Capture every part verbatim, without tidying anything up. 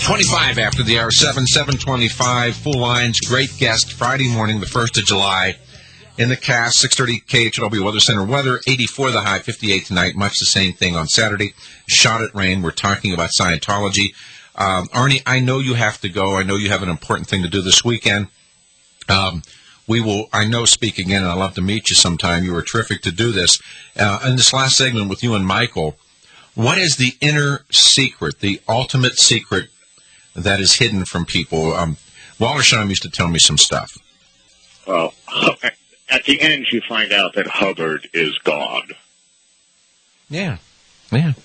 twenty-five after the hour, seven, seven twenty-five, full lines, great guest, Friday morning, the first of July, in the cast, six thirty K H L W Weather Center weather, eighty-four the high, fifty-eight tonight, much the same thing on Saturday. Shot at rain, we're talking about Scientology. Um, Arnie, I know you have to go. I know you have an important thing to do this weekend. Um, we will, I know, speak again, and I'd love to meet you sometime. You were terrific to do this. Uh, in this last segment with you and Michael, what is the inner secret, the ultimate secret that is hidden from people? Um, Wallersheim used to tell me some stuff. Well, at the end, you find out that Hubbard is God. Yeah, yeah.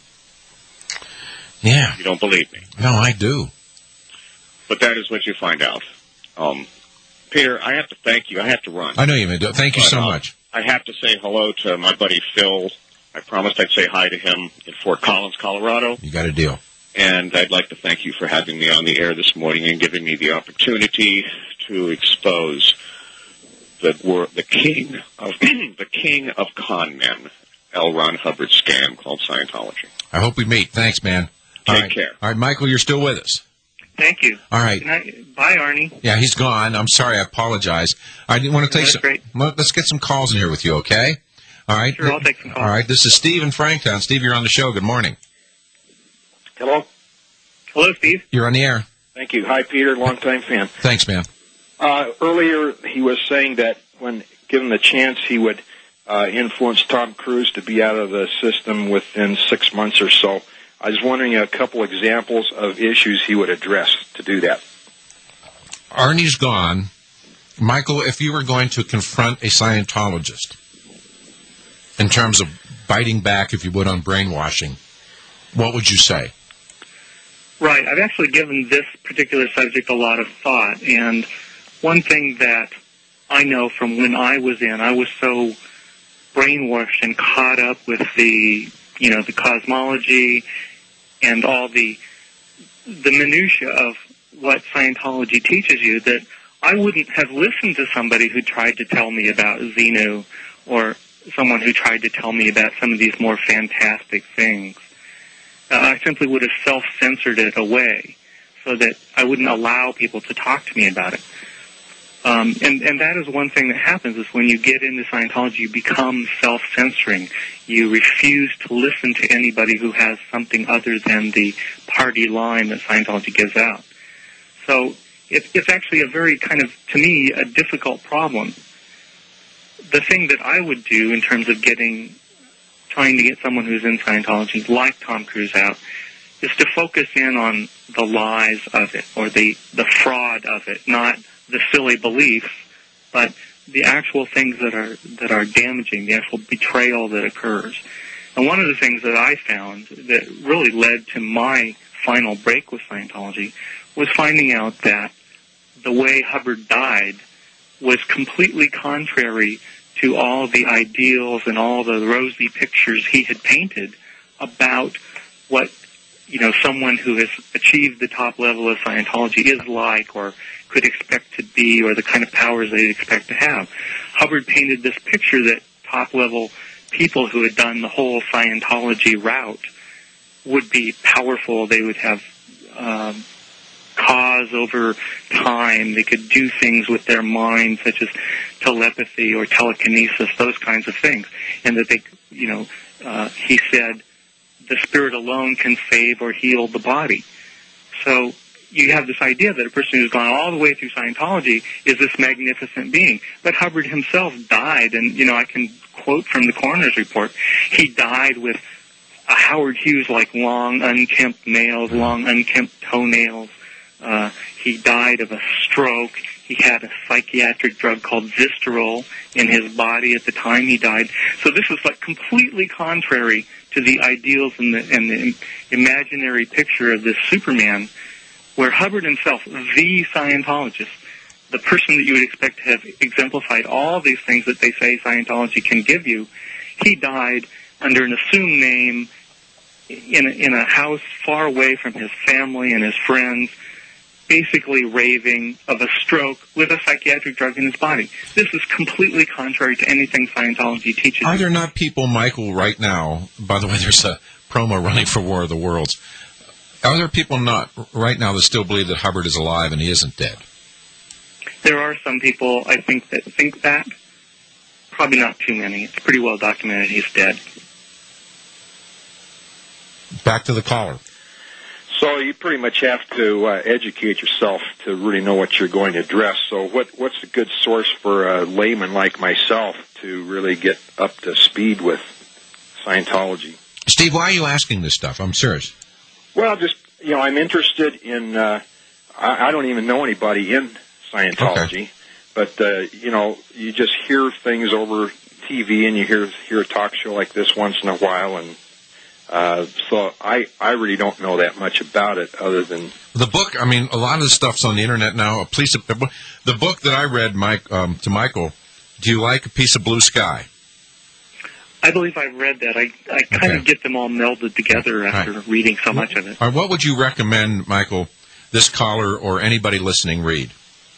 Yeah. You don't believe me? No, I do. But that is what you find out. Um, Peter, I have to thank you. I have to run. I know you, man. Thank you but, so uh, much. I have to say hello to my buddy Phil. I promised I'd say hi to him in Fort Collins, Colorado. You got a deal. And I'd like to thank you for having me on the air this morning and giving me the opportunity to expose the wor- the king of the king of con men, L. Ron Hubbard scam called Scientology. I hope we meet. Thanks, man. Take All right. care. All right, Michael, you're still with us. Thank you. All right. I, bye, Arnie. Yeah, he's gone. I'm sorry. I apologize. I didn't want to take That's some. great. Let's get some calls in here with you, okay? All right. Sure, I'll take some calls. All right. This is Steve in Franktown. Steve, you're on the show. Good morning. Hello? Hello, Steve. You're on the air. Thank you. Hi, Peter, longtime fan. Thanks, man. Uh, earlier, he was saying that when given the chance, he would uh, influence Tom Cruise to be out of the system within six months or so. I was wondering a couple examples of issues he would address to do that. Arnie's gone. Michael, if you were going to confront a Scientologist in terms of biting back, if you would, on brainwashing, what would you say? Right. I've actually given this particular subject a lot of thought, and one thing that I know from when I was in, I was so brainwashed and caught up with the, you know, the cosmology and all the the minutia of what Scientology teaches you that I wouldn't have listened to somebody who tried to tell me about Xenu or someone who tried to tell me about some of these more fantastic things. Uh, I simply would have self-censored it away so that I wouldn't allow people to talk to me about it. Um, and, and that is one thing that happens is when you get into Scientology, you become self-censoring. You refuse to listen to anybody who has something other than the party line that Scientology gives out. So it, it's actually a very kind of, to me, a difficult problem. The thing that I would do in terms of getting, trying to get someone who's in Scientology, like Tom Cruise, out, is to focus in on the lies of it or the, the fraud of it, not the silly beliefs, but the actual things that are that are damaging, the actual betrayal that occurs. And one of the things that I found that really led to my final break with Scientology was finding out that the way Hubbard died was completely contrary to all the ideals and all the rosy pictures he had painted about what, you know, someone who has achieved the top level of Scientology is like or could expect to be or the kind of powers they'd expect to have. Hubbard painted this picture that top-level people who had done the whole Scientology route would be powerful. They would have um, cause over time. They could do things with their mind, such as telepathy or telekinesis, those kinds of things. And that they, you know, uh, he said, the spirit alone can save or heal the body. So you have this idea that a person who's gone all the way through Scientology is this magnificent being. But Hubbard himself died, and, you know, I can quote from the coroner's report, he died with a Howard Hughes-like long, unkempt nails, long, unkempt toenails. Uh, he died of a stroke. He had a psychiatric drug called Vistarol in his body at the time he died. So this was like completely contrary to the ideals and the, and the imaginary picture of this Superman, where Hubbard himself, the Scientologist, the person that you would expect to have exemplified all these things that they say Scientology can give you, he died under an assumed name in a, in a house far away from his family and his friends, basically raving of a stroke with a psychiatric drug in his body. This is completely contrary to anything Scientology teaches. Are there not people, Michael, right now, by the way, there's a promo running for War of the Worlds, Are there people not right now that still believe that Hubbard is alive and he isn't dead? There are some people, I think, that think that. Probably not too many. It's pretty well documented he's dead. Back to the caller. So you pretty much have to uh, educate yourself to really know what you're going to address. So what what's a good source for a layman like myself to really get up to speed with Scientology? Steve, why are you asking this stuff? I'm serious. Well, just, you know, I'm interested in, uh, I, I don't even know anybody in Scientology, okay. but, uh, you know, you just hear things over T V and you hear, hear a talk show like this once in a while, and Uh, so I, I really don't know that much about it other than... The book, I mean, a lot of the stuff's on the Internet now. A piece of, the book that I read Mike, um, to Michael, Do You Like a Piece of Blue Sky? I believe I read that. I, I kind okay. of get them all melded together after right. reading so much of it. All right, what would you recommend, Michael, this caller or anybody listening read?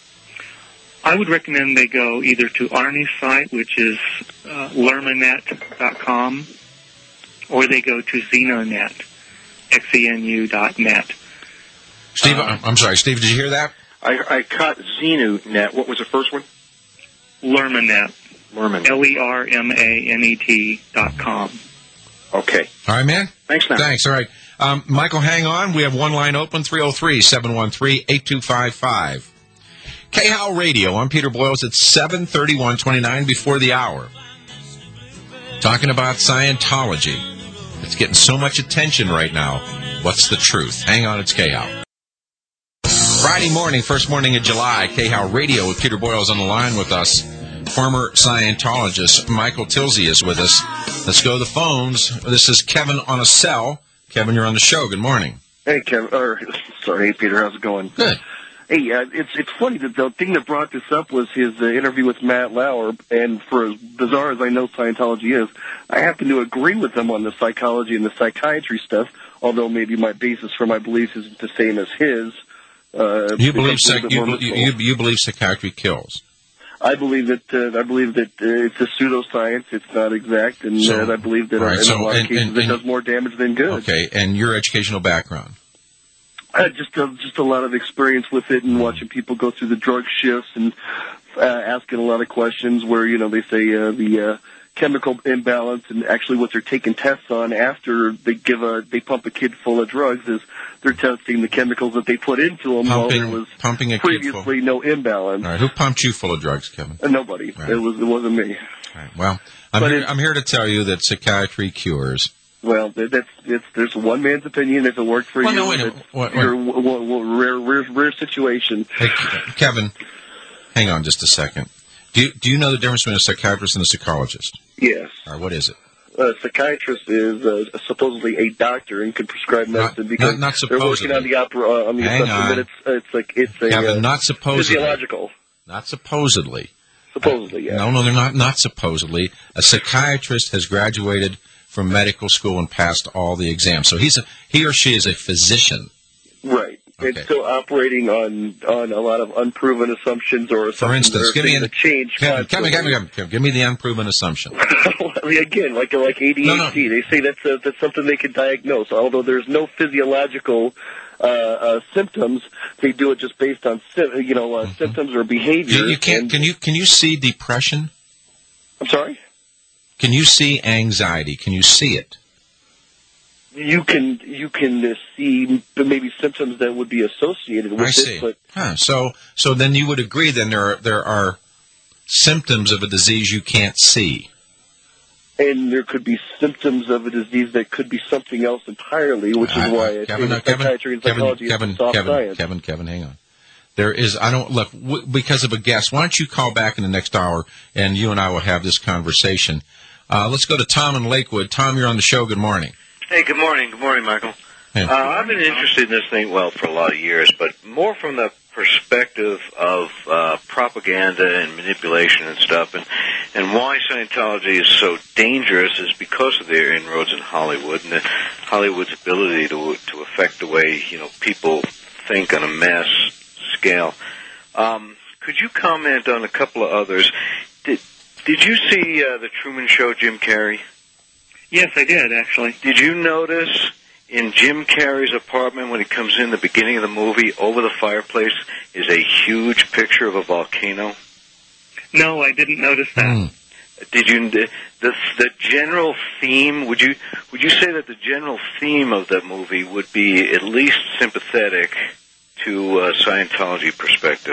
I would recommend they go either to Arnie's site, which is uh, lermanet dot com, or they go to Xenonet, X E N U dot net. Steve, uh, I'm sorry, Steve, did you hear that? I, I caught Xenonet. What was the first one? Lermanet. Lermanet. L E R M A N E T dot com. Okay. All right, man. Thanks, now. Thanks, all right. Um, Michael, hang on. We have one line open, three oh three, seven one three, eight two five five. K H O W Radio, I'm Peter Boyles at seven thirty-one, twenty-nine before the hour. Talking about Scientology. It's getting so much attention right now. What's the truth? Hang on, it's K H O W. Friday morning, first morning of July, K H O W Radio with Peter Boyles on the line with us. Former Scientologist Michael Tilsey is with us. Let's go to the phones. This is Kevin on a cell. Kevin, you're on the show. Good morning. Hey, Kevin. Or, sorry, hey, Peter. How's it going? Good. Hey, uh, it's it's funny that the thing that brought this up was his uh, interview with Matt Lauer, and for as bizarre as I know Scientology is, I happen to agree with him on the psychology and the psychiatry stuff, although maybe my basis for my beliefs isn't the same as his. Uh, you, believe psych- you, you, you, you believe psychiatry kills? I believe that uh, I believe that uh, it's a pseudoscience. It's not exact, and so, uh, I believe that right, in so, a lot and, of cases and, it and, does more damage than good. Okay, and your educational background? Uh, just uh, just a lot of experience with it, and watching people go through the drug shifts, and uh, asking a lot of questions where, you know, they say uh, the uh, chemical imbalance, and actually what they're taking tests on after they give a they pump a kid full of drugs is they're testing the chemicals that they put into them pumping, while there was pumping a previously kid full. no imbalance. All right, who pumped you full of drugs, Kevin? Uh, nobody. Right. It was it wasn't me. All right. Well, I'm here, I'm here to tell you that psychiatry cures. Well, that's it's there's one man's opinion. If it worked for well, you, no, wait, it's wait, your wait. w- w- rare, rare, rare situation. Hey, Kevin, hang on just a second. Do you, do you know the difference between a psychiatrist and a psychologist? Yes. All right, what is it? A psychiatrist is uh, supposedly a doctor and can prescribe medicine not, because not, not they're supposedly. working on the opera uh, on the hang assumption on. that it's uh, it's like it's a Kevin, uh, not supposedly. physiological. Not supposedly. Supposedly, uh, yeah. No, no, they're not. Not supposedly. A psychiatrist has graduated from medical school and passed all the exams, so he's a, he or she is a physician. Right. Okay. It's still operating on on a lot of unproven assumptions or For instance, give me an, change. Kevin, Kevin, Kevin, Kevin, Kevin, give me the unproven assumption. I mean, again, like like A D H D, no, no. They say that's a, that's something they can diagnose. Although there's no physiological uh, uh, symptoms, they do it just based on you know uh, mm-hmm. symptoms or behavior. You, you can't. Can you can you see depression? I'm sorry. Can you see anxiety? Can you see it? You can you can uh, see maybe symptoms that would be associated with I see. it, but huh. so so then you would agree then there are there are symptoms of a disease you can't see, and there could be symptoms of a disease that could be something else entirely, which uh, is why I Kevin, say uh, Kevin, psychiatry and psychology Kevin, is soft Kevin, science. Kevin, Kevin, hang on. There is I don't look w- because of a guest. Why don't you call back in the next hour and you and I will have this conversation. Uh, let's go to Tom in Lakewood. Tom, you're on the show. Good morning. Hey, good morning. Good morning, Michael. Hey. Uh, I've been interested in this thing, well, for a lot of years, but more from the perspective of uh, propaganda and manipulation and stuff, and, and why Scientology is so dangerous is because of their inroads in Hollywood and the, Hollywood's ability to to affect the way, you know, people think on a mass scale. Um, could you comment on a couple of others? Did, did you see uh, The Truman Show, Jim Carrey? Yes, I did, actually. Did you notice in Jim Carrey's apartment when he comes in the beginning of the movie, over the fireplace is a huge picture of a volcano? No, I didn't notice that. Mm. Did you the, the the general theme? Would you would you say that the general theme of that movie would be at least sympathetic to uh, Scientology perspective?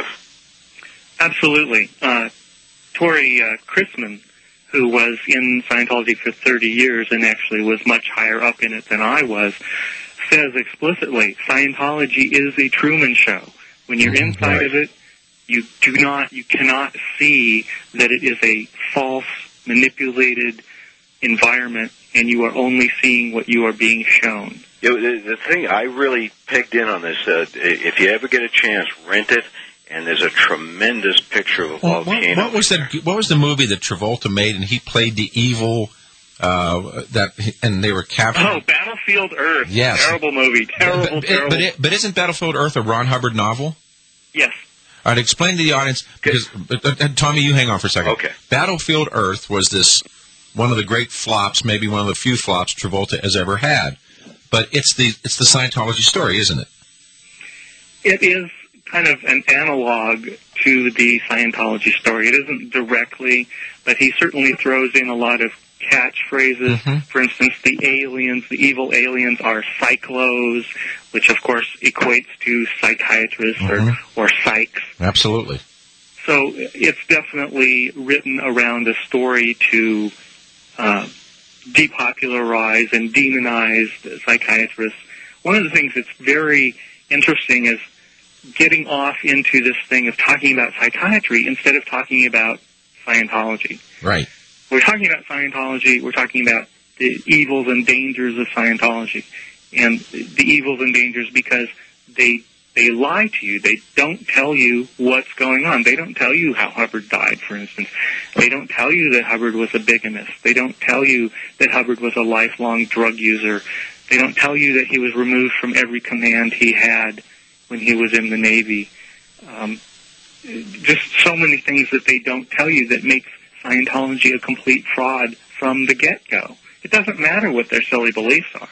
Absolutely. Uh, Tori uh, Chrisman, who was in Scientology for thirty years and actually was much higher up in it than I was, says explicitly, Scientology is a Truman Show. When you're inside right. of it, you do not, you cannot see that it is a false, manipulated environment, and you are only seeing what you are being shown. You know, the, the thing I really pegged in on this, uh, if you ever get a chance, rent it. And there's a tremendous picture of a well, volcano. What, what was that? What was the movie that Travolta made, and he played the evil? Uh, that and they were captured. Oh, Battlefield Earth. Yes, terrible movie. Terrible, but, terrible. But, it, but isn't Battlefield Earth a Ron Hubbard novel? Yes. All right, explain to the audience because uh, uh, Tommy, you hang on for a second. Okay. Battlefield Earth was this one of the great flops, maybe one of the few flops Travolta has ever had. But it's the it's the Scientology story, isn't it? It is kind of an analog to the Scientology story. It isn't directly, but he certainly throws in a lot of catchphrases. Mm-hmm. For instance, the aliens, the evil aliens are psychlos, which of course equates to psychiatrists mm-hmm. or, or psychs. Absolutely. So it's definitely written around a story to uh, depopularize and demonize the psychiatrists. One of the things that's very interesting is getting off into this thing of talking about psychiatry instead of talking about Scientology. Right. We're talking about Scientology, we're talking about the evils and dangers of Scientology. And the evils and dangers because they they lie to you. They don't tell you what's going on. They don't tell you how Hubbard died, for instance. They don't tell you that Hubbard was a bigamist. They don't tell you that Hubbard was a lifelong drug user. They don't tell you that he was removed from every command he had when he was in the Navy. Um, just so many things that they don't tell you that makes Scientology a complete fraud from the get-go. It doesn't matter what their silly beliefs are.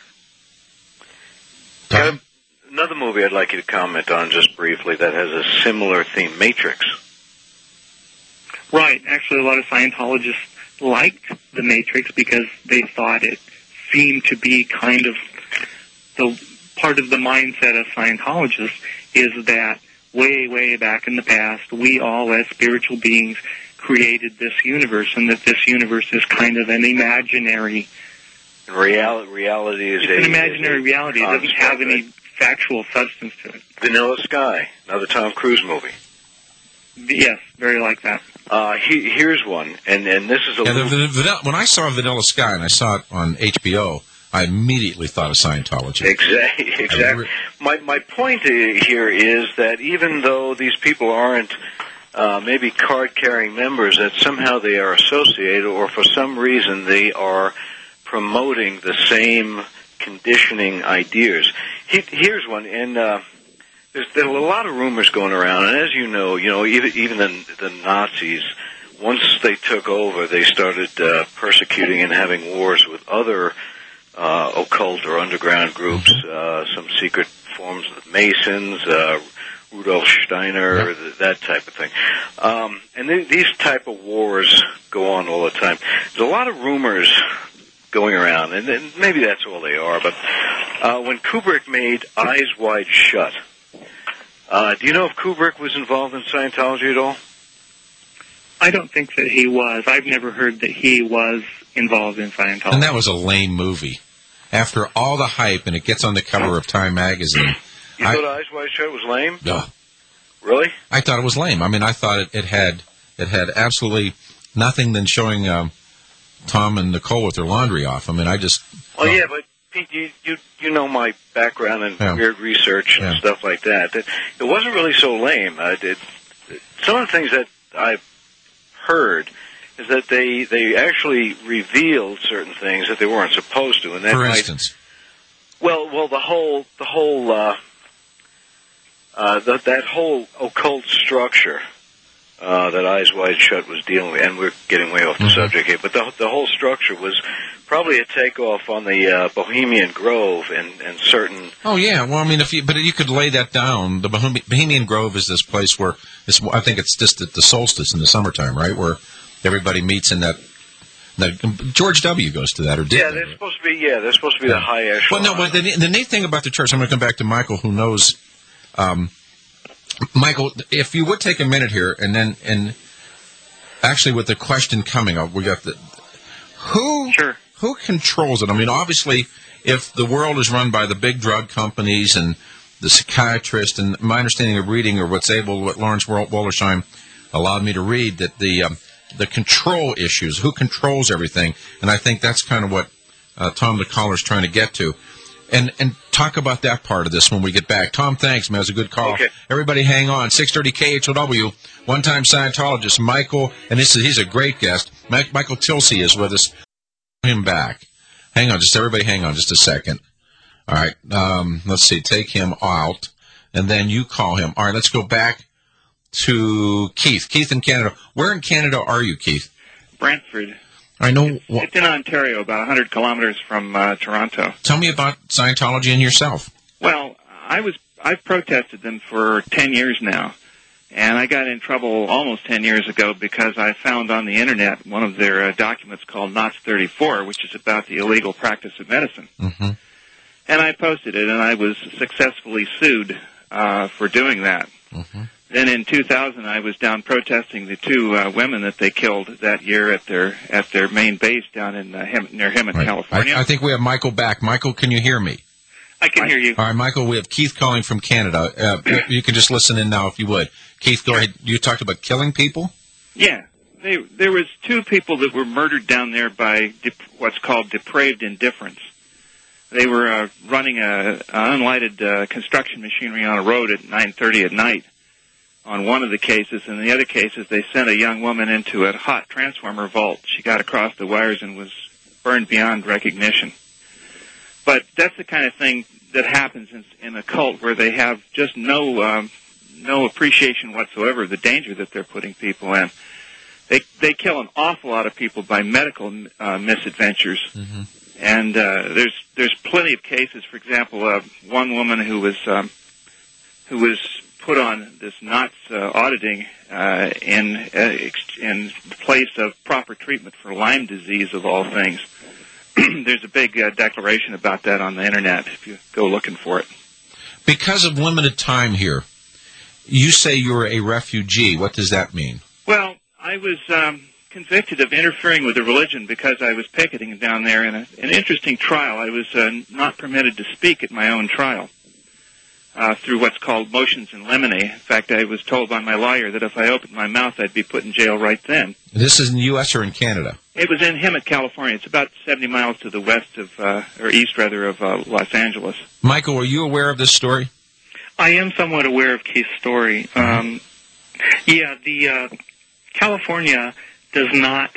Got another movie I'd like you to comment on just briefly that has a similar theme, Matrix. Right. Actually, a lot of Scientologists liked The Matrix because they thought it seemed to be kind of the part of the mindset of Scientologists is that way, way back in the past, we all as spiritual beings created this universe, and that this universe is kind of an imaginary... Reality, reality is it's a, an imaginary is a reality. It doesn't have any factual substance to it. Vanilla Sky, another Tom Cruise movie. Yes, very like that. Uh, he, here's one, and, and this is a yeah, little... the, the, the, when I saw Vanilla Sky, and I saw it on H B O, I immediately thought of Scientology. Exactly. Exactly. My my point here is that even though these people aren't uh, maybe card-carrying members, that somehow they are associated, or for some reason they are promoting the same conditioning ideas. He, here's one, and uh, there's, there are a lot of rumors going around, and as you know, you know, even even the, the Nazis, once they took over, they started uh, persecuting and having wars with other uh, occult or underground groups, uh, some secret forms of Masons, uh, Rudolf Steiner, yep. th- that type of thing. Um, and th- these type of wars go on all the time. There's a lot of rumors going around, and, and maybe that's all they are, but uh, when Kubrick made Eyes Wide Shut, uh, do you know if Kubrick was involved in Scientology at all? I don't think that he was. I've never heard that he was involved in Scientology. And that was a lame movie. After all the hype, and it gets on the cover of Time magazine. You I, thought Eyes Wide Shut was lame? No. Really? I thought it was lame. I mean, I thought it, it had it had absolutely nothing than showing um, Tom and Nicole with their laundry off. I mean, I just... Oh, yeah, but Pete, you, you you know my background in yeah. weird research and yeah. stuff like that. It, it wasn't really so lame. Uh, it, some of the things that I've heard is that they they actually revealed certain things that they weren't supposed to. And that For might, instance? Well, well, the whole the whole uh, uh, the, that whole occult structure uh, that Eyes Wide Shut was dealing with, and we're getting way off the mm-hmm. subject here, but the, the whole structure was probably a takeoff on the uh, Bohemian Grove and, and certain... Oh, yeah. Well, I mean, if you, but you could lay that down. The Bohemian Grove is this place where, it's, I think it's just at the solstice in the summertime, right, where everybody meets in that... that George W. goes to that, or did. Yeah, they're supposed to be, yeah, they're supposed to be yeah. the high echelon. Well, no, but the, the neat thing about the church, I'm going to come back to Michael, who knows... Um, Michael, if you would take a minute here, and then, and actually with the question coming up, we got the... Who... Sure. Who controls it? I mean, obviously, if the world is run by the big drug companies and the psychiatrists, and my understanding of reading, or what's able, what Lawrence Wollersheim allowed me to read, that the um, the control issues, who controls everything, and I think that's kind of what uh, Tom the Caller's trying to get to. And and talk about that part of this when we get back. Tom, thanks, man. It was a good call. Okay. Everybody hang on. six thirty K H O W, one-time Scientologist, Michael, and this is, he's a great guest. Mike, Michael Tilsey is with us. Him back. Hang on, just everybody hang on just a second. All right, um, let's see, take him out, and then you call him. All right, let's go back to Keith. Keith in Canada. Where in Canada are you, Keith? Brantford. I know. It's, wh- it's in Ontario, about one hundred kilometers from uh, Toronto. Tell me about Scientology and yourself. Well, I was, I've protested them for ten years now. And I got in trouble almost ten years ago because I found on the Internet one of their uh, documents called N O T S thirty-four, which is about the illegal practice of medicine. Mm-hmm. And I posted it, and I was successfully sued uh, for doing that. Mm-hmm. Then in two thousand, I was down protesting the two uh, women that they killed that year at their at their main base down in uh, Hem- near Hemet, right. California. I, I think we have Michael back. Michael, can you hear me? I can hear you. All right, Michael, we have Keith calling from Canada. Uh, you can just listen in now if you would. Keith, go ahead. You talked about killing people? Yeah. They, there was two people that were murdered down there by dep- what's called depraved indifference. They were uh, running a, a unlighted uh, construction machinery on a road at nine thirty at night on one of the cases. In the other cases, they sent a young woman into a hot transformer vault. She got across the wires and was burned beyond recognition. But that's the kind of thing that happens in, in a cult where they have just no um, no appreciation whatsoever of the danger that they're putting people in. They they kill an awful lot of people by medical uh, misadventures, mm-hmm. and uh, there's there's plenty of cases. For example, uh, one woman who was um, who was put on this N O T S uh, auditing uh, in uh, in place of proper treatment for Lyme disease of all things. There's a big uh, declaration about that on the Internet if you go looking for it. Because of limited time here, you say you're a refugee. What does that mean? Well, I was um, convicted of interfering with the religion because I was picketing down there in a, an interesting trial. I was uh, not permitted to speak at my own trial uh, through what's called motions in limine. In fact, I was told by my lawyer that if I opened my mouth, I'd be put in jail right then. This is in the U S or in Canada? It was in Hemet, California. It's about seventy miles to the west of, uh, or east rather, of uh, Los Angeles. Michael, are you aware of this story? I am somewhat aware of Keith's story. Mm-hmm. Um, yeah, the uh, California does not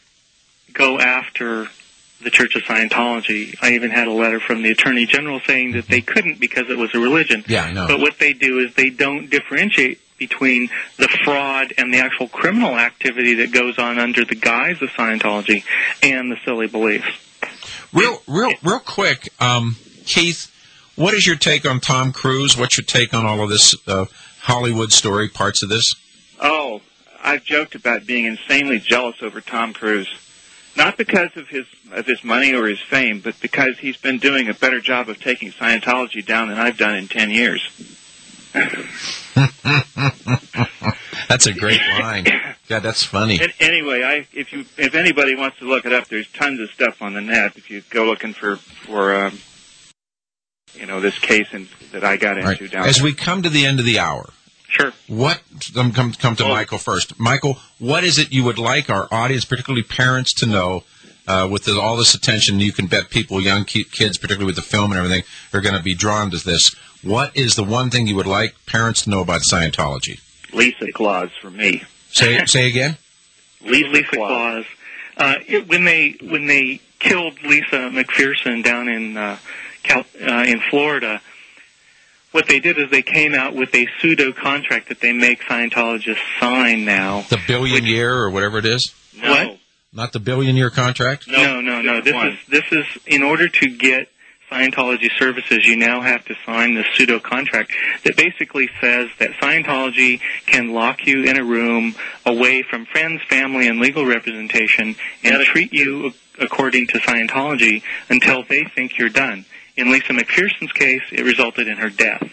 go after the Church of Scientology. I even had a letter from the Attorney General saying that they couldn't because it was a religion. Yeah, I know. But what they do is they don't differentiate between the fraud and the actual criminal activity that goes on under the guise of Scientology and the silly beliefs. Real, real, real quick, um, Keith, what is your take on Tom Cruise? What's your take on all of this uh, Hollywood story, parts of this? Oh, I've joked about being insanely jealous over Tom Cruise. Not because of his of his money or his fame, but because he's been doing a better job of taking Scientology down than I've done in ten years. That's a great line. God, that's funny. And anyway, I if you if anybody wants to look it up, there's tons of stuff on the net. If you go looking for for um, you know this case in, that I got into right. down As there. we come to the end of the hour. Sure. What um, come come to well, Michael first. Michael, what is it you would like our audience, particularly parents, to know? Uh, with the, all this attention, you can bet people, young kids, particularly with the film and everything, are going to be drawn to this. What is the one thing you would like parents to know about Scientology? Lisa Claus for me. Say say again. Lisa, Lisa Claus. Claus. Uh, it, when they when they killed Lisa McPherson down in uh, Cal, uh, in Florida, what they did is they came out with a pseudo contract that they make Scientologists sign now. The billion which, year or whatever it is? No. What? Not the billion year contract? No, no, no. This One. is this is in order to get Scientology services, you now have to sign this pseudo contract that basically says that Scientology can lock you in a room away from friends, family, and legal representation and Yeah, treat you according to Scientology until they think you're done. In Lisa McPherson's case, it resulted in her death.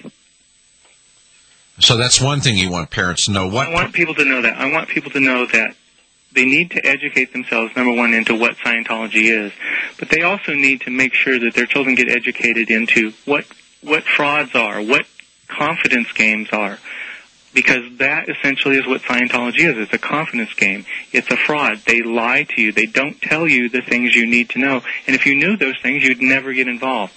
So that's one thing you want parents to know. What? I want people to know that. I want people to know that they need to educate themselves, number one, into what Scientology is. But they also need to make sure that their children get educated into what what frauds are, what confidence games are. Because that essentially is what Scientology is. It's a confidence game. It's a fraud. They lie to you. They don't tell you the things you need to know. And if you knew those things, you'd never get involved.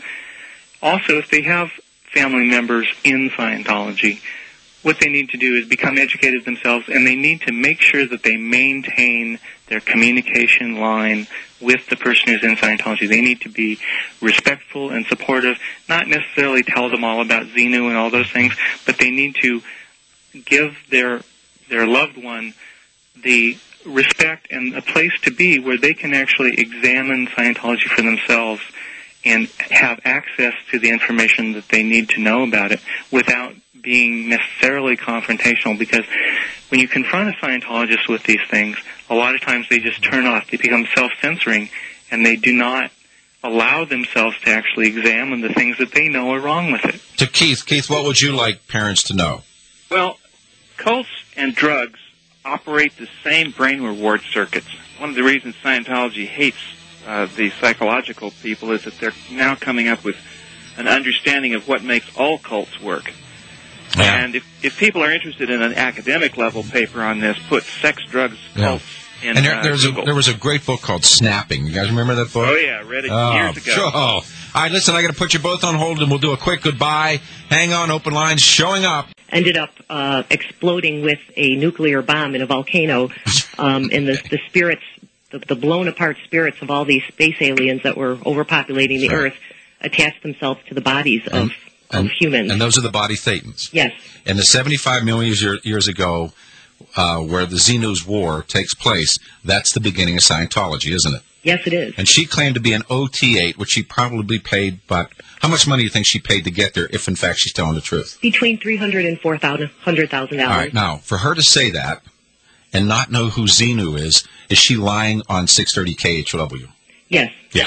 Also, if they have family members in Scientology, what they need to do is become educated themselves, and they need to make sure that they maintain their communication line with the person who's in Scientology. They need to be respectful and supportive, not necessarily tell them all about Xenu and all those things, but they need to give their their loved one the respect and a place to be where they can actually examine Scientology for themselves and have access to the information that they need to know about it without being necessarily confrontational, because when you confront a Scientologist with these things, a lot of times they just turn off. They become self-censoring, and they do not allow themselves to actually examine the things that they know are wrong with it. To Keith, Keith, what would you like parents to know? Well, cults and drugs operate the same brain reward circuits. One of the reasons Scientology hates uh, the psychological people is that they're now coming up with an understanding of what makes all cults work. Yeah. And if, if people are interested in an academic level paper on this, put sex, drugs, cults in And there, uh, there, was a, Google. there was a great book called Snapping. You guys remember that book? Oh, yeah, I read it Oh, years ago. sure. All right, listen, I got to put you both on hold, and we'll do a quick goodbye. Hang on, open lines showing up. Ended up uh, exploding with a nuclear bomb in a volcano, um, and the, the spirits, the, the blown-apart spirits of all these space aliens that were overpopulating the Sure. Earth attached themselves to the bodies of, And- of humans. And those are the body thetans. Yes. And the seventy-five million year, years ago, uh, where the Xenu's War takes place, that's the beginning of Scientology, isn't it? Yes, it is. And she claimed to be an O T eight, which she probably paid, but how much money do you think she paid to get there, if in fact she's telling the truth? Between three hundred and four hundred thousand dollars. All right, now, for her to say that and not know who Xenu is, is she lying on six thirty K H W? Yes. Yeah.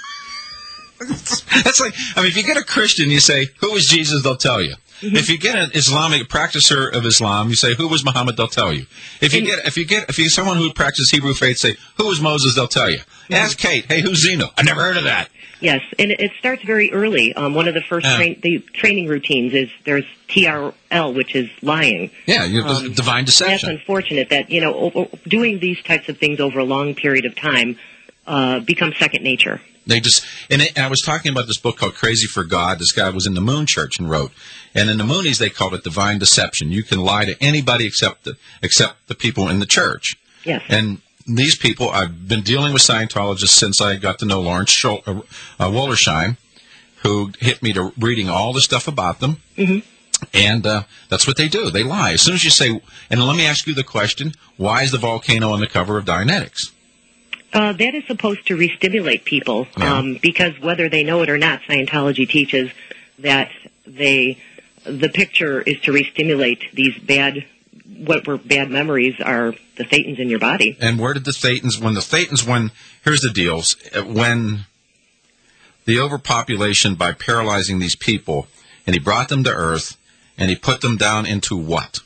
That's like, I mean, if you get a Christian, you say, who is Jesus, they'll tell you. Mm-hmm. If you get an Islamic practicer of Islam, you say, who was Muhammad, they'll tell you. If you And, get, if you get, if you someone who practices Hebrew faith, say, who was Moses, they'll tell you. Mm-hmm. Ask Kate, hey, who's Xenu? I never heard of that. Yes, and it, it starts very early. Um, one of the first Yeah. train, the training routines is there's T R L, which is lying. Yeah, you Um, divine That's deception. unfortunate that, you know, over, doing these types of things over a long period of time uh, becomes second nature. They just, and, it, and I was talking about this book called Crazy for God. This guy was in the Moon Church and wrote, and in the Moonies they called it divine deception. You can lie to anybody except the, except the people in the church. Yes. And these people, I've been dealing with Scientologists since I got to know Lawrence Schul- uh, uh, Wollersheim, who hit me to reading all the stuff about them. Mm-hmm. And uh, that's what they do. They lie. As soon as you say, and let me ask you the question, why is the volcano on the cover of Dianetics? Uh, that is supposed to re-stimulate people, Yeah. um, because whether they know it or not, Scientology teaches that they, the picture is to re-stimulate these bad, what were bad memories are the thetans in your body. And where did the thetans, when the thetans, when, here's the deals, when the overpopulation by paralyzing these people, and he brought them to Earth, and he put them down into what?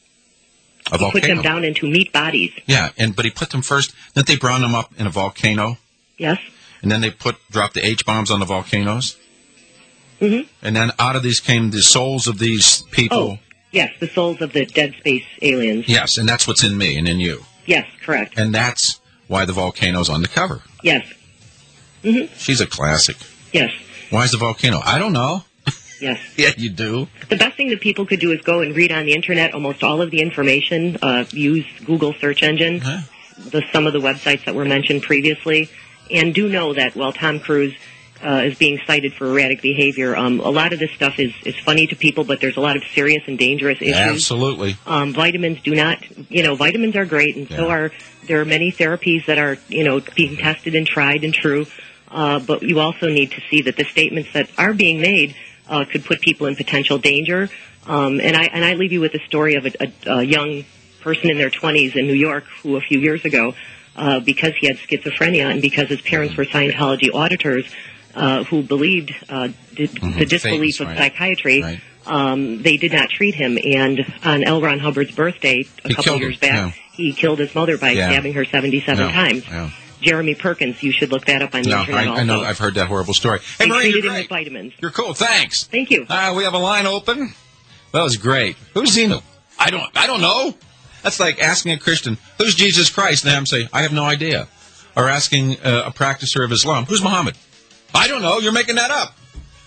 A He volcano. put them down into meat bodies. Yeah, and but he put them first, then they brought them up in a volcano, Yes. and then they put, dropped the H-bombs on the volcanoes, Mm-hmm. and then out of these came the souls of these people. Oh, yes, the souls of the dead space aliens. Yes, and that's what's in me and in you. Yes, correct. And that's why the volcano's on the cover. Yes. Mm-hmm. She's a classic. Yes. Why is the volcano? I don't know. Yes. Yeah, you do. The best thing that people could do is go and read on the internet almost all of the information, uh, use Google search engine, Huh? the, some of the websites that were mentioned previously, and do know that while Tom Cruise uh, is being cited for erratic behavior. Um, a lot of this stuff is, is funny to people, but there's a lot of serious and dangerous issues. Absolutely. Um, vitamins do not, you know, vitamins are great, and yeah. so are, there are many therapies that are, you know, being tested and tried and true. Uh, but you also need to see that the statements that are being made uh, could put people in potential danger. Um, and I and I leave you with the story of a, a, a young person in their twenties in New York who a few years ago, uh, because he had schizophrenia and because his parents were Scientology auditors uh, who believed uh, di- mm-hmm. the disbelief Things, of right. psychiatry, right. Um, they did not treat him. And on L. Ron Hubbard's birthday a he couple years him. back, yeah. he killed his mother by yeah. stabbing her seventy-seven yeah. times. Yeah. Jeremy Perkins, you should look that up on the no, internet I, also. I know, I've heard that horrible story. Hey, they Marie, treated you're him great. with vitamins. You're cool. Thanks. Thank you. Uh, we have a line open. That was great. Who's Zeno? I don't. I don't know. That's like asking a Christian, "Who's Jesus Christ?" And they have say, "I have no idea." Or asking uh, a practicer of Islam, "Who's Muhammad?" I don't know. You're making that up.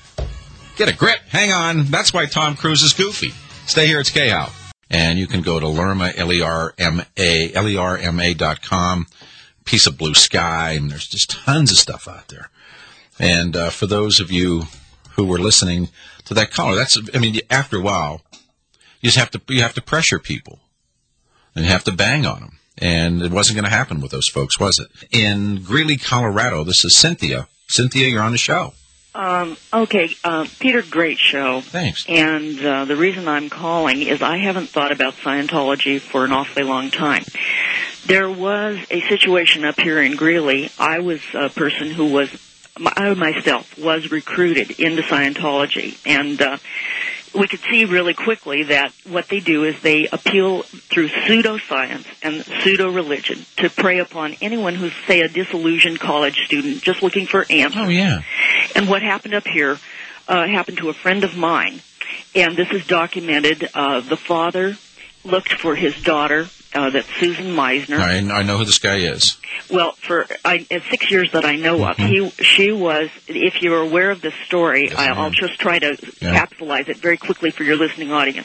Get a grip. Hang on. That's why Tom Cruise is goofy. Stay here. It's K-How. And you can go to Lerma, L E R M A, L E R M A dot com. Piece of blue sky, and there's just tons of stuff out there. And uh, for those of you who were listening to that caller, that's, I mean, after a while, you just have to, you have to pressure people. And you have to bang on them. And it wasn't going to happen with those folks, was it? In Greeley, Colorado, this is Cynthia. Cynthia, you're on the show. Um, okay, uh, Peter, great show. Thanks. And uh, the reason I'm calling is I haven't thought about Scientology for an awfully long time. There was a situation up here in Greeley. I was a person who was, I myself was recruited into Scientology. And uh, we could see really quickly that what they do is they appeal through pseudoscience and pseudo-religion to prey upon anyone who's, say, a disillusioned college student just looking for answers. Oh, yeah. And what happened up here uh, happened to a friend of mine. And this is documented. Uh, the father looked for his daughter, uh, that's Susan Meisner. I, I know who this guy is. Well, for I, uh, six years that I know of, Mm-hmm. he she was, if you're aware of this story, Yes, I, I I'll am. just try to Yeah. capsulize it very quickly for your listening audience.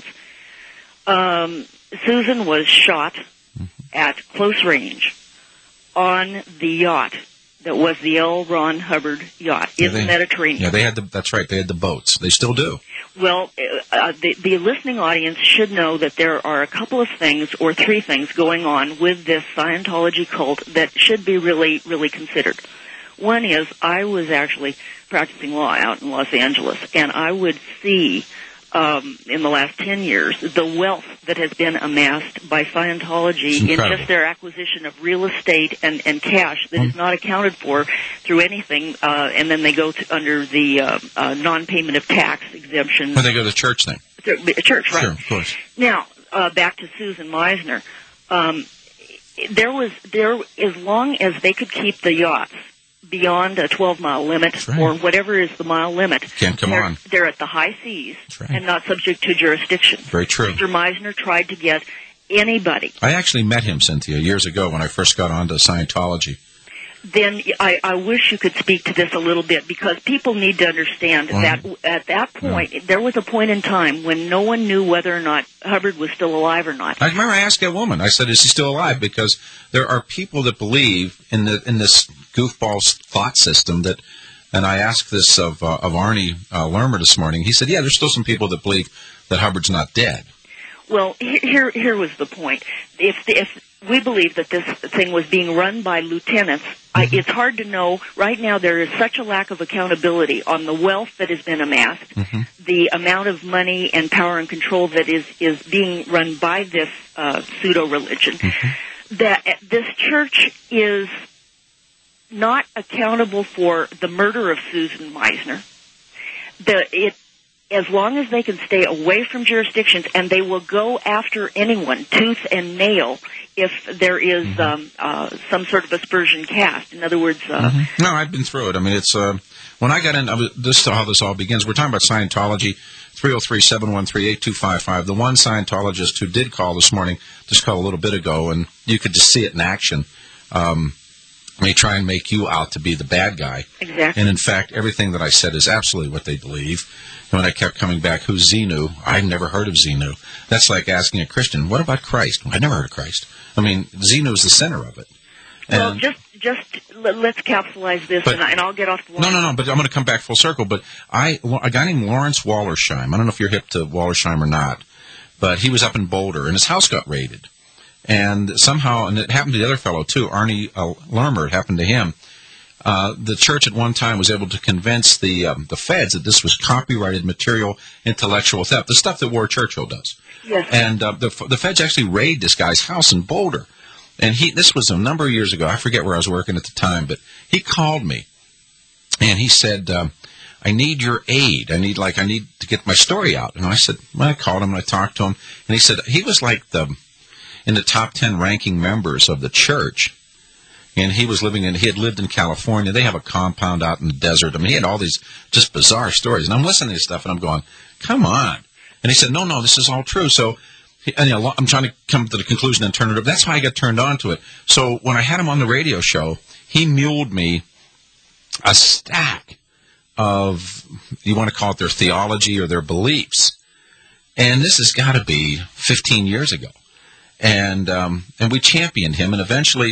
Um, Susan was shot Mm-hmm. at close range on the yacht that was the L. Ron Hubbard yacht Yeah, in they- the Mediterranean. Yeah, they had the, that's right, they had the boats. They still do. Well, uh, the, the listening audience should know that there are a couple of things, or three things, going on with this Scientology cult that should be really, really considered. One is, I was actually practicing law out in Los Angeles, and I would see, um, in the last ten years, the wealth that has been amassed by Scientology in just their acquisition of real estate and, and cash that mm. is not accounted for through anything, uh, and then they go to, under the uh, uh, non-payment of tax exemption. When they go to church thing. Church, right. Sure, of course. Now, uh, back to Susan Meisner. Um, there was, there, as long as they could keep the yachts beyond a twelve-mile limit, right. or whatever is the mile limit. Can't come they're, on. They're at the high seas right. and not subject to jurisdiction. Very true. Mister Meisner tried to get anybody. I actually met him, Cynthia, years ago when I first got onto Scientology. Then I, I wish you could speak to this a little bit, because people need to understand Well, that at that point, yeah. there was a point in time when no one knew whether or not Hubbard was still alive or not. I remember I asked that woman, I said, is he still alive? Because there are people that believe in the in this goofball thought system that, and I asked this of uh, of Arnie uh, Lermer this morning. He said, yeah, there's still some people that believe that Hubbard's not dead. Well, here here was the point. If if we believe that this thing was being run by lieutenants, mm-hmm. I, it's hard to know. Right now, there is such a lack of accountability on the wealth that has been amassed, mm-hmm. the amount of money and power and control that is, is being run by this uh, pseudo-religion, mm-hmm. that this church is not accountable for the murder of Susan Meisner. The it. As long as they can stay away from jurisdictions, and they will go after anyone, tooth and nail, if there is mm-hmm. um, uh, some sort of aspersion cast. In other words... Uh, mm-hmm. No, I've been through it. I mean, it's... Uh, when I got in... I was, this is how this all begins. We're talking about Scientology, three oh three, seven one three, eight two five five. The one Scientologist who did call this morning, just called a little bit ago, and you could just see it in action. Um, may try and make you out to be the bad guy. Exactly. And in fact, everything that I said is absolutely what they believe. And when I kept coming back, who's Xenu? I've never heard of Xenu. That's like asking a Christian, what about Christ? I never heard of Christ. I mean, Xenu is the center of it. And well, just just let, let's capsulize this, But- and, I, and I'll get off the line. No, no, no, but I'm going to come back full circle. But I, a guy named Lawrence Wallersheim, I don't know if you're hip to Wallersheim or not, but he was up in Boulder, and his house got raided. And somehow, and it happened to the other fellow, too, Arnie uh, Lermer, it happened to him. Uh, the church at one time was able to convince the um, the feds that this was copyrighted material, intellectual theft, the stuff that War Churchill does. Yes. And uh, the the feds actually raided this guy's house in Boulder. And he this was a number of years ago. I forget where I was working at the time, but he called me, and he said, um, I need your aid. I need, like, I need to get my story out. And I said, well, I called him and I talked to him. And he said, he was like the, in the top ten ranking members of the church. And he was living in, he had lived in California. They have a compound out in the desert. I mean, he had all these just bizarre stories. And I'm listening to this stuff and I'm going, come on. And he said, no, no, this is all true. So, he, and, you know, I'm trying to come to the conclusion and turn it over. That's how I got turned on to it. So when I had him on the radio show, he muled me a stack of, you want to call it their theology or their beliefs. And this has got to be fifteen years ago. And, um, and we championed him, and eventually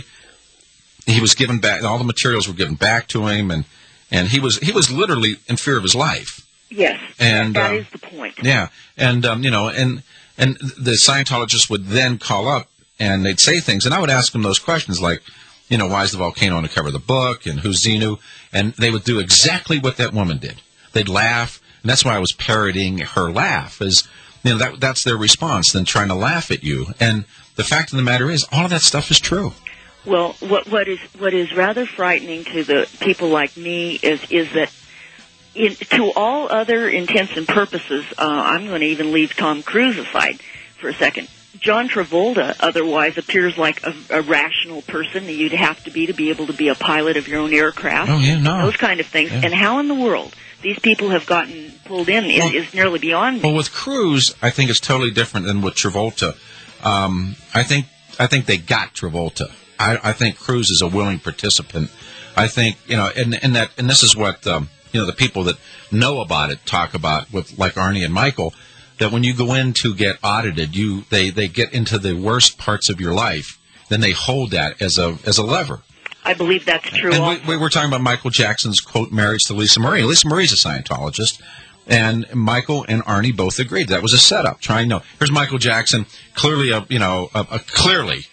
he was given back, all the materials were given back to him, and, and he was, he was literally in fear of his life. Yes, And, that um, is the point. Yeah. And, um, you know, and, and the Scientologists would then call up and they'd say things, and I would ask them those questions like, you know, why is the volcano on the cover of the book, and who's Xenu? And they would do exactly what that woman did. They'd laugh, and that's why I was parodying her laugh, is, you know, that that's their response, then trying to laugh at you. And the fact of the matter is, all of that stuff is true. Well, what what is what is rather frightening to the people like me is is that in, to all other intents and purposes, uh, I'm going to even leave Tom Cruise aside for a second. John Travolta otherwise appears like a, a rational person that you'd have to be to be able to be a pilot of your own aircraft. Oh, yeah, no. Those kind of things. Yeah. And how in the world these people have gotten pulled in is, Well- is nearly beyond me. Well, with Cruise, I think it's totally different than with Travolta. Um, I think I think they got Travolta. I, I think Cruise is a willing participant. I think, you know, and, and that, and this is what um, you know, the people that know about it talk about with, like Arnie and Michael, that when you go in to get audited, you they, they get into the worst parts of your life, then they hold that as a as a lever. I believe that's true. And also. we, we were talking about Michael Jackson's, quote, marriage to Lisa Marie. Lisa Marie's a Scientologist, and Michael and Arnie both agreed that was a setup. Trying, no, here's Michael Jackson, clearly a, you know, a, a clearly,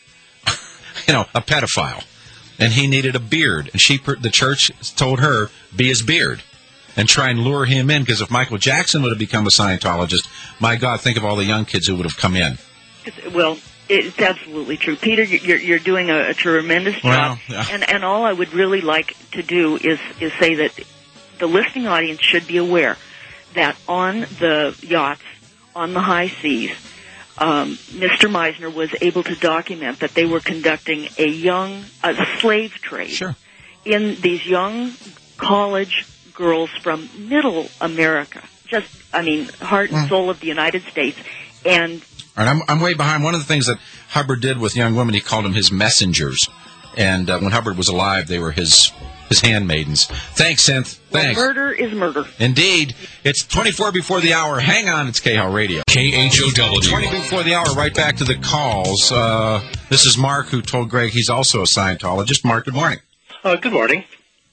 you know, a pedophile, and he needed a beard, and she, the church told her, be his beard, and try and lure him in, because if Michael Jackson would have become a Scientologist, my God, think of all the young kids who would have come in. Well, it's absolutely true. Peter, you're, you're doing a, a tremendous job. Well, yeah. And, and all I would really like to do is, is say that the listening audience should be aware that on the yachts, on the high seas, um, Mister Meisner was able to document that they were conducting a young a slave trade Sure. in these young college girls from middle America. Just, I mean, heart and Mm. soul of the United States. And All right, I'm, I'm way behind. One of the things that Hubbard did with young women, he called them his messengers. And uh, when Hubbard was alive, they were his his handmaidens. Thanks, Synth. well, Thanks. murder is murder. Indeed. It's twenty-four before the hour. Hang on, it's K H O L Radio. K H O W. twenty before the hour, right back to the calls. Uh, this is Mark, who told Greg he's also a Scientologist. Mark, good morning. Uh, good morning.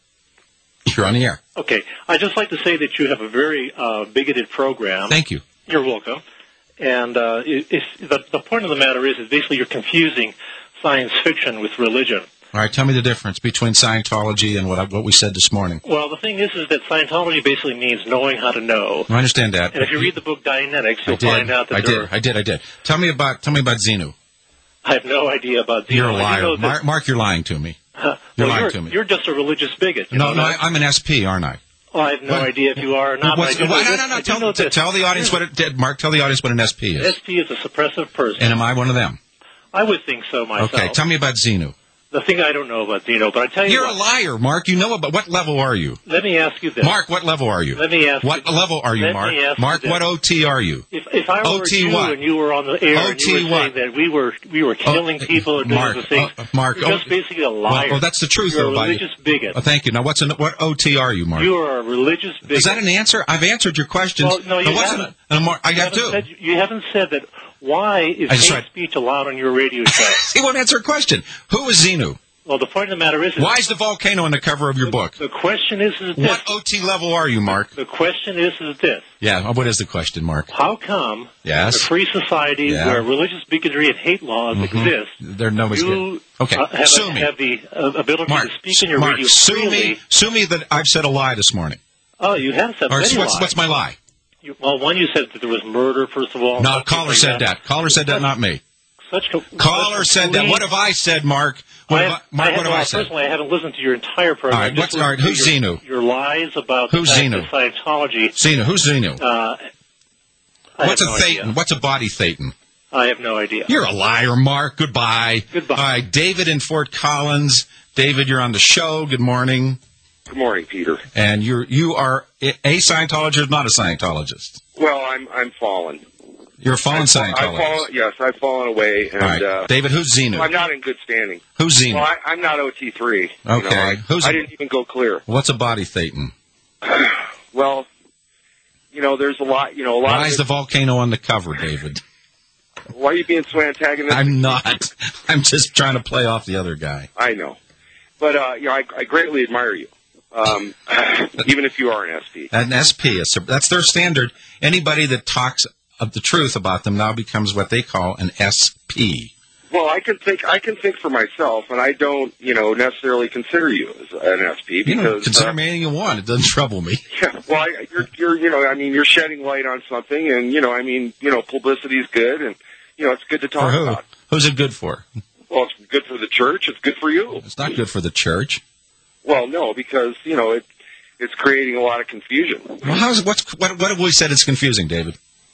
You're on the air. Okay, I'd just like to say that you have a very uh, bigoted program. Thank you. You're welcome. And uh, it, it's, the, the point of the matter is, is basically you're confusing science fiction with religion. All right, tell me the difference between Scientology and what I, what we said this morning. Well, the thing is, is that Scientology basically means knowing how to know. I understand that. And if you read the book Dianetics, you'll I did. find out that I there did. I did. I did. Tell me about. Tell me about Xenu. I have no idea about Xenu. You're a I do liar, know that- Mark, Mark. You're lying to me. Huh. You're well, lying you're, to me. You're just a religious bigot. You No, know no, that? I, I'm an S P, aren't I? Oh, I have no What? idea if you are or not. but I What's, do know well, no, this- no, no. I do Tell, know t- this. tell the audience what it, Mark. Tell the audience what an S P is. S P is a suppressive person. And am I one of them? I would think so myself. Okay, tell me about Xenu. The thing I don't know about Xenu, but I tell you You're what, a liar, Mark. You know about what level are you? let me ask you this. Mark, what level are you? Let me ask What you, level are you, let Mark? me ask you Mark, this. what O T are you? If, if I were O T you what? and you were on the air and O T you were what? saying that we were we were killing Oh, people and doing Mark, those things, uh, Mark, you're just oh, basically a liar. Well, well, that's the truth, You're though, a buddy. religious bigot. Oh, thank you. Now, what's an, what O T are you, Mark? You are a religious bigot. Is that an answer? I've answered your questions. Well, no, you Now, what's haven't. An, and Mark, I You have haven't to. said, you haven't said that. Why is I just hate tried- speech allowed on your radio show? He won't answer a question. Who is Xenu? Well, the point of the matter is... is Why is the volcano on the cover of your book? The question is, is this. What O T level are you, Mark? The question is, is this. Yeah, what is the question, Mark? How come yes. in a free society yeah. where religious bigotry and hate laws mm-hmm. exist, there nobody's you okay. uh, have, sue me. have the uh, ability Mark, to speak in your Mark, radio sue freely. Me, sue me that I've said a lie this morning. Oh, you have said or many what's, lies. What's my lie? You, well, one, you said that there was murder, first of all. No, caller like said that. that. Caller said that, not me. Such co- Caller such said that. What have I said, Mark? What I have have, I, Mark, I have, what have well, I said? Personally, I haven't listened to your entire program. All right, what's, all right who's your, Xenu? Your lies about who's the fact Xenu? that Scientology. Xenu, who's Xenu? Uh, What's a no thetan? idea. What's a body thetan? I have no idea. You're a liar, Mark. Goodbye. Goodbye. All right, David in Fort Collins. David, you're on the show. Good morning. Good morning, Peter. And you're you are a Scientologist, or not a Scientologist? Well, I'm I'm fallen. You're a fallen I've, Scientologist. I've fallen, yes, I've fallen away. And, All right. uh, David, who's Xenu? I'm not in good standing. Who's Xenu? Well, I, I'm not O T three. Okay. You know, I, who's I a, didn't even go clear. What's a body thetan? Well, you know, there's a lot. You know, a lot. Why of is the volcano on the cover, David? Why are you being so antagonistic? I'm not. I'm just trying to play off the other guy. I know, but uh, you know, I, I greatly admire you. Um, even if you are an S P. An S P, is, that's their standard. Anybody that talks of the truth about them now becomes what they call an S P. Well, I can think. I can think for myself, and I don't, you know, necessarily consider you as an S P because you know, consider uh, me anything you want. It doesn't trouble me. Yeah, well, I, you're, you're, you know, I mean, you're shedding light on something, and you know, I mean, you know, publicity's good, and you know, it's good to talk For who? about. Who's it good for? Well, it's good for the church. It's good for you. It's not good for the church. Well, no, because you know it, it's creating a lot of confusion. Well, how's what's what? What have we said? It's confusing, David.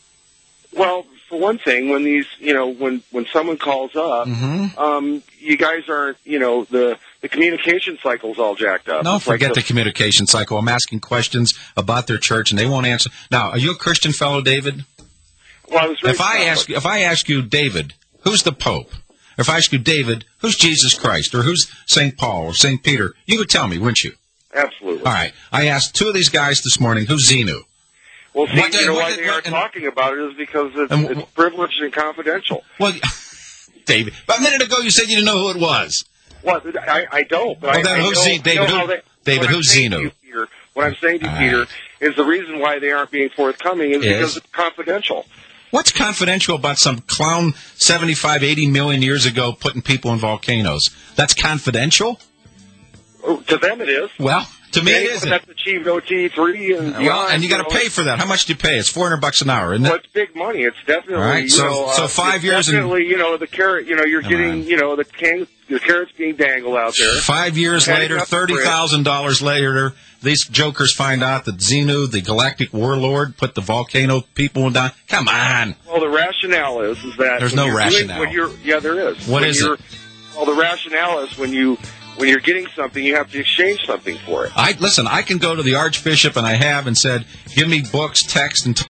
Well, for one thing, when these, you know, when when someone calls up, mm-hmm. um, you guys aren't, you know, the the communication cycle's all jacked up. No, It's like forget the, the communication cycle. I'm asking questions about their church, and they won't answer. Now, are you a Christian fellow, David? Well, I was. If I ask, if I ask you, David, who's the Pope? Or if I ask you, David, who's Jesus Christ, or who's Saint Paul, or Saint Peter, you would tell me, wouldn't you? Absolutely. All right. I asked two of these guys this morning, who's Xenu? Well, see, What you did- know what why did- they what- are and- talking about it is because it's, And- it's privileged and confidential. Well, David, but a minute ago you said you didn't know who it was. Well, I, I don't. But Well, I, then I who's know, Xenu? David, I know who- how they, David, what I'm who's saying to Xenu? you, Peter, what I'm saying to you, All Peter, right. is the reason why they aren't being forthcoming is Is? because it's confidential. What's confidential about some clown seventy-five, eighty million years ago putting people in volcanoes? That's confidential? Oh, to them it is. Well, to me it Anyone isn't. that's achieved O T three and Well, beyond, and you got to know, pay for that. How much do you pay? It's four hundred bucks an hour, isn't Well, it? it's big money. It's definitely, All right, you so- know, uh, so five it's years and- definitely, you know, the carrot, you know, you're Come getting, on. you know, the can, the carrot's being dangled out there. Five years Heading later, up the thirty thousand dollars later, these jokers find out that Xenu, the galactic warlord, put the volcano people down. Come on. Well, the rationale is, is that There's when no you're doing- rationale. when you're, yeah, there is. What When is you're- it? Well, the rationale is when you when you're getting something, you have to exchange something for it. I listen. I can go to the Archbishop, and I have, and said, "Give me books, text, and." T-